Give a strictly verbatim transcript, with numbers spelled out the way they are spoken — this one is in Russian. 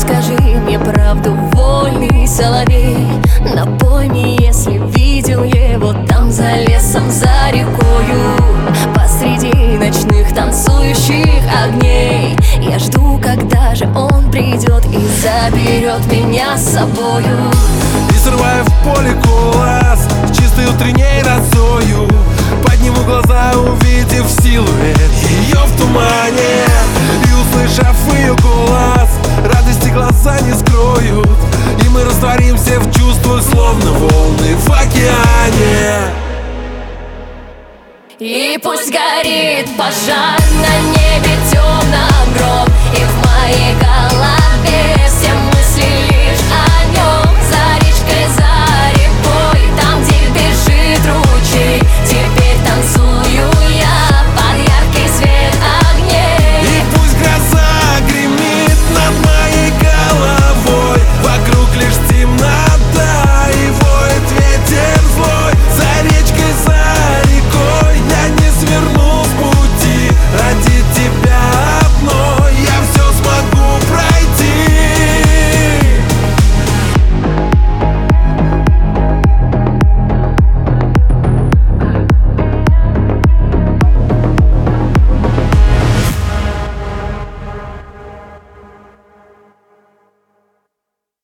Скажи мне правду, вольный соловей. Напой мне, если видел его там за лесом, за рекою, посреди ночных танцующих огней. Я жду, когда же он придет и заберет меня с собою. И срываю в поле кулас с чистой утренней росою. Подниму глаза, увидев силуэт ее в тумане, и услышав ее голос, радости глаза не скроют, и мы растворимся в чувствах, словно волны в океане. И пусть горит пожар